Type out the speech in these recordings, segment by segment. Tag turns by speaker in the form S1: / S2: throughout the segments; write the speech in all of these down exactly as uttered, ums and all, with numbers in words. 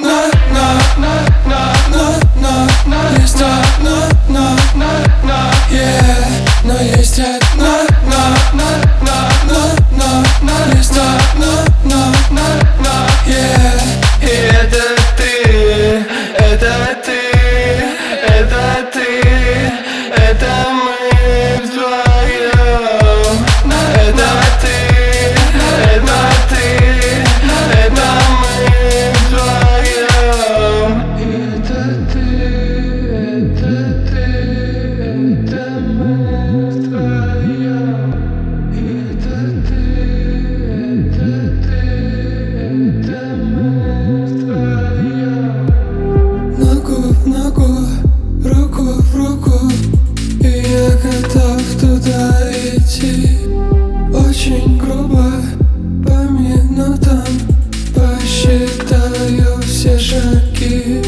S1: одна, на, на, на, на, на, на, есть одна, на, на, на, yeah. Но есть одна, на, на, на, на, на, на, есть одна, на, на, на, yeah. И это ты, это ты, это ты, это мы вдвоем. Это ты, это ты, это мы вдвоем. Это ты, это ты, это мы вдвоем. Это ты, это ты, это мы вдвоем. Ногу в ногу, руку в руку, и я готов туда идти. Очень грубо, по минутам посчитаю все шаги.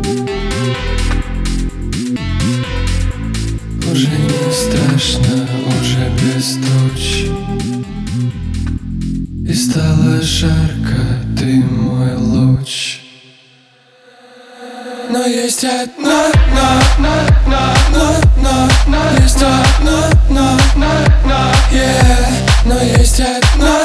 S1: Уже не страшно, уже без туч, и стало жарко, ты мой луч. Но есть одна, на, на, на, на, на, на, есть одна, на, на, на, yeah. Но есть одна.